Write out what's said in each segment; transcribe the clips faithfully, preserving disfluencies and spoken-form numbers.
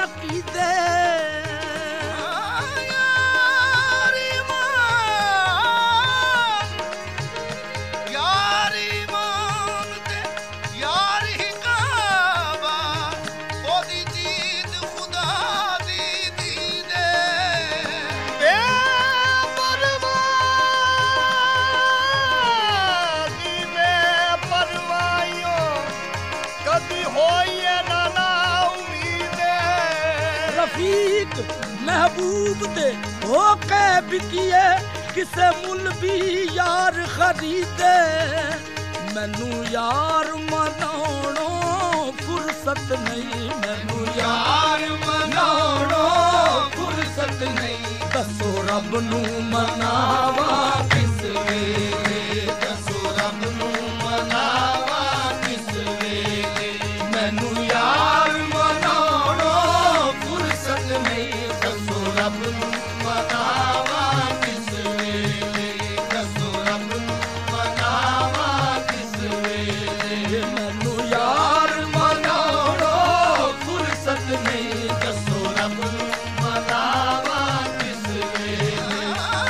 अकीदे रफीक महबूब दे होके बिकिए किसे मुल भी यार खरीदे मैनू यार मनाउणो फुर्सत नहीं मैनू यार मनाउणो फुर्सत नहीं दसो रब नू मनावा किस वेले दसो रब नू मनावा किस वेले मैनू यार मनाउणो फुर्सत नहीं दसो रब नू मनावा किस वेले दसो रब नू मनावा किस वेले मैनू यार मनाउणो फुर्सत नहीं दसो रब नू मनावा किस वेले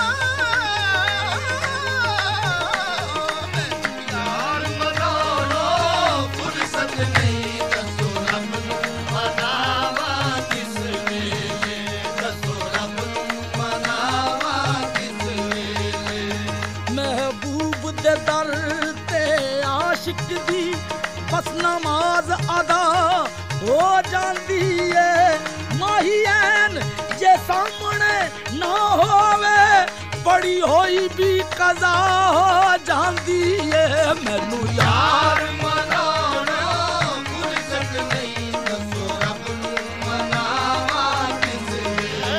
यार मनाउणो फुर्सत नहीं दसो रब नू मनावा किस वेले दसो रब नू मनावा किस वेले महबूब दे दर ते आशिक दी बस नमाज अदा हो जांदी है माही ऐन जे सामने ना होवे बड़ी होई भी कज़ा हो जांदी है मैनू यार मनाउणो फुर्सत नहीं दसो रब नू मनावा किस वेले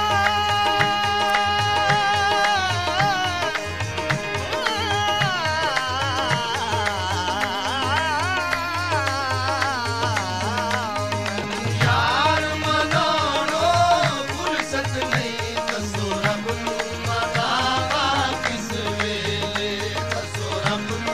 यार मनाउणो फुर्सत नहीं दसो रब नू मनावा किस वेले दसो रब नू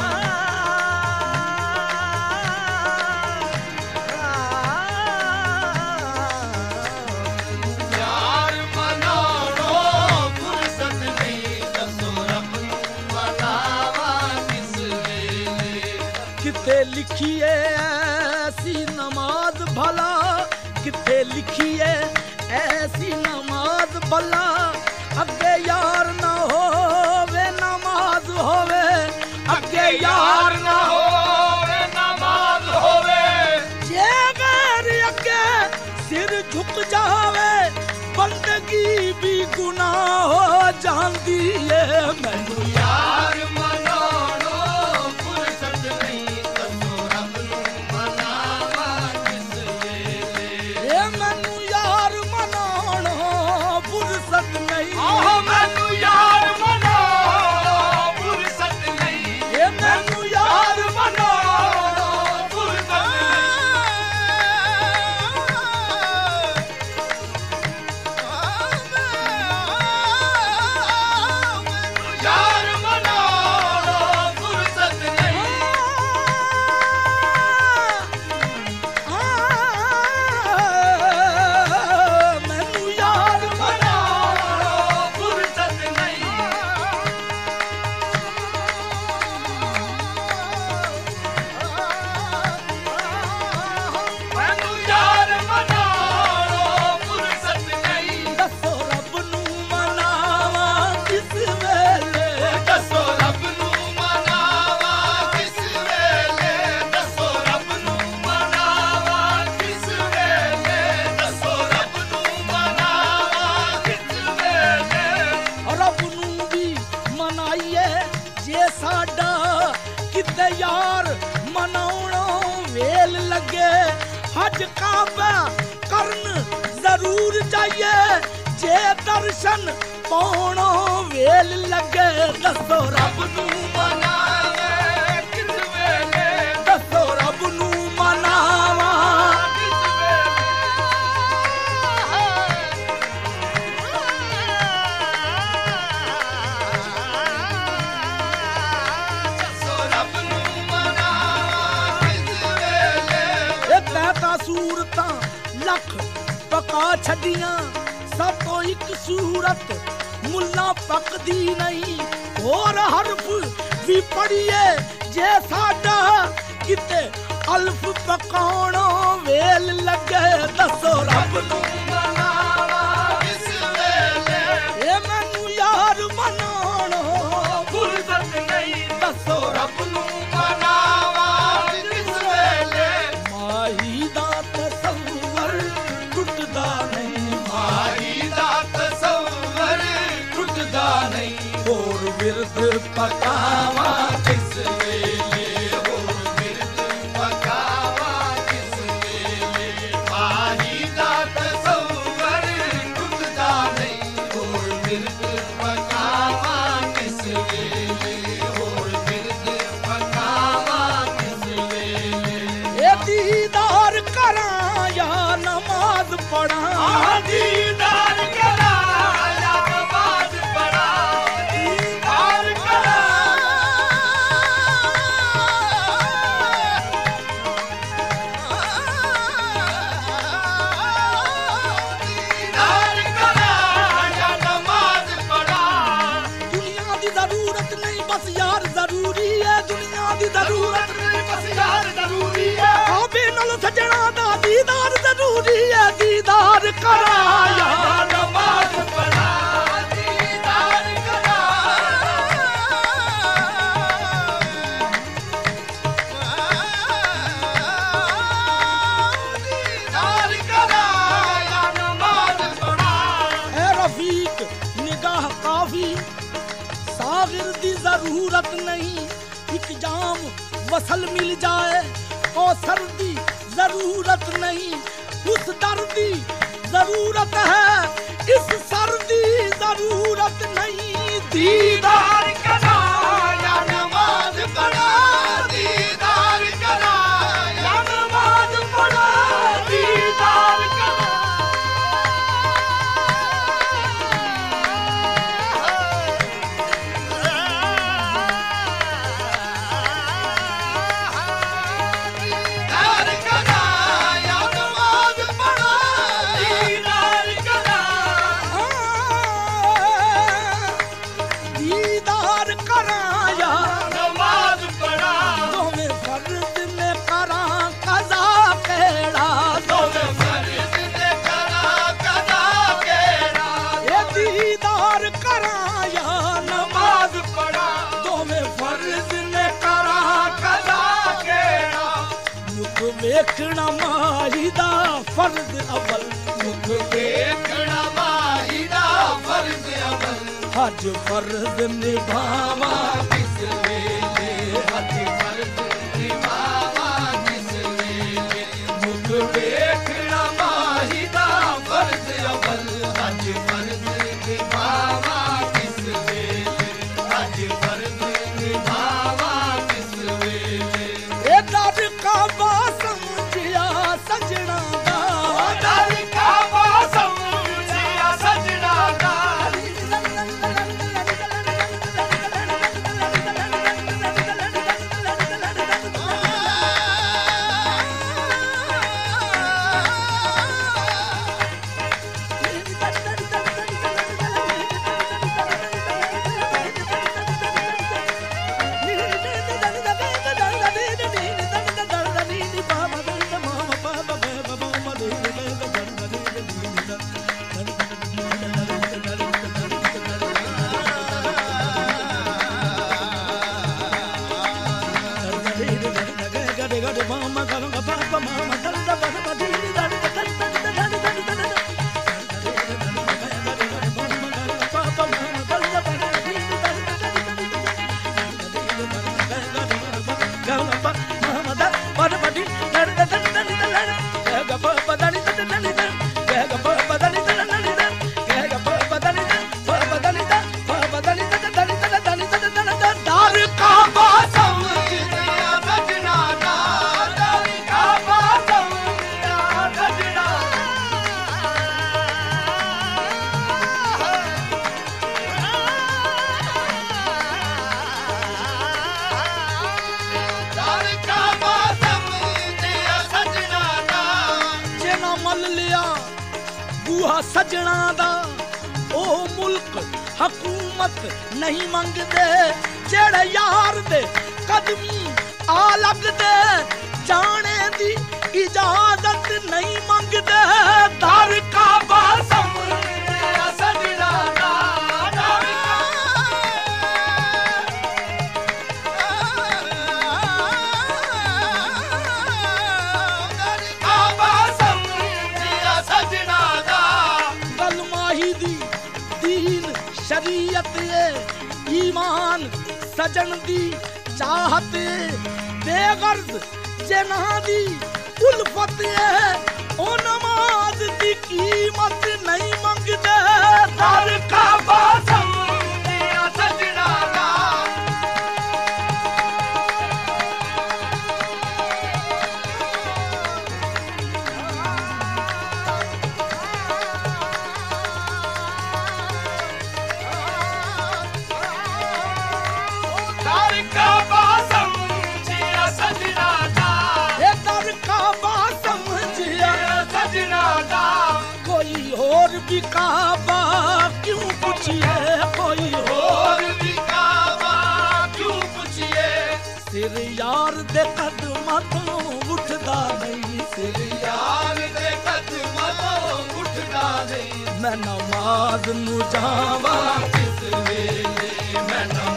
यार मनाउणो फुर्सत नहीं दसो रब नू मनावा किस वेले किथे लिखिए ऐसी नमाज भला किथे लिखिए ऐसी नमाज भला अगे यार ना होवे नमाज होवे अगे यार ना होवे नमाज होवे जे गैर अगे सिर झुक जावे बंदगी भी गुनाह हो जांदी है मैनू यार मनाउणो फुर्सत नहीं दसो रब नू मनावा किस वेले ए मैनू यार मनाउणो फुर्सत नहीं आहो मैनू यार मनाउणो फुर्सत नहीं ए मैनू यार मनाउणो फुर्सत नहीं यार मनाउणो फुर्सत नहीं मैनू यार मनाउणो फुर्सत नहीं मैनू यार मनाउणो फुर्सत नहीं दसो रब नू मनावा किस वेले दसो रब नू मनावा किस वेले दसो रब नू मनावा किस वेले दसो रब नू मनावा किस वेले रब नू भी मनाइए जे साडा किते यार मनाउणो वेल लगे हज काबा करन जरूर जाइए जे दर्शन पाउणो वेल लगे दसो रब नू मनावे किस वेले दसो रब नू मनावा किस वेले दसो रब नू मनावा किस वेले ए तैता सूरतां लख छड़ियां सातों एक सूरत मुल्ला पकदी नहीं और हरफ भी पढ़िए जे साडा किते अल्फ पकाणो वेल लगे दसो रब नू मनावा किस वेले ए मैनू यार मनाणो फुर्सत नहीं दसो रब नू मनावा किस वेले माही दा तसव्वुर टुटदा नहीं माही दा तसव्वुर टुटदा नहीं और विरद पकावा किस वेले और बिरद पकावा किस वेले माही दा तसव्वुर टुटदा नहीं और बिरद पकावा किस वेले और बिरद पकावा किस वेले ए दीदार करां या नमाज पढ़ां दीदार करा या नमाज पढ़ा दीदार करा दीदार करा या नमाज पढ़ा दुनिया दी जरूरत नहीं बस यार जरूरी है दुनिया दी जरूरत नहीं बस यार जरूरी है काबे नाल सजना दा दीदार जरूरी है दीदार कराया नमाज पढ़ा दीदार करा दीदार करा या नमाज पढ़ा ए रफीक निगाह काफी सागिर दी जरूरत नहीं एक जाम वसल मिल जाए और सर्दी जरूरत नहीं उस दर्दी जरूरत है इस सर्दी जरूरत नहीं दीदार दीदार करा या नमाज पढ़ा दीदार करा या नमाज पढ़ा दीदार करा दीदार करा या नमाज पढ़ा दीदार करा दीदार कराया नमाज पढ़ा तुम्हें फर्ज ने करा कज़ा केड़ा तोमे फर्ज ने करा कदा केड़ा ये दीदार कराया नमाज पढ़ा तुम्हें फर्ज ने करा कदा केड़ा मुख वेखना माहिदा फर्ज अवल मुख देखना माहिदा फर्ज अमल हज फर्ज निभावा किस वेले हज फर्ज निभावा किस वेले मुख देखना माहिदा फर्ज अमल हज फर्ज निभावा किस वेले हज फर्ज निभावा किस वेले ए दर का बा समझिया सजना दा दर का बासम जिया सजना दा रूह सजना दा ओ मुल्क हकूमत नहीं मंगदे जेड़े यार दे कदमी आ लगदे जाने दी इजाजत नहीं मंगदे दर काबा समझिया सजना दा काबा समझिया सजना दा गल माही दी दीन शरीयत ए ईमान सजन दी चाहत बेगर्ज जना दी उल्फत है ओ नमाज दी कीमत नहीं मंगदे दर काबा समझिया सजना दा दर काबा समझिया सजना दा ए दर काबा समझिया सजना दा कोई और भी काबा क्यों पूछिए कोई और और भी काबा क्यों पूछिए सिर यार दे कदमां तो उठदा नहीं सिर यार दे कदमां तो उठदा नहीं मैं नमाज नु जावा किस वेले मैं नमाज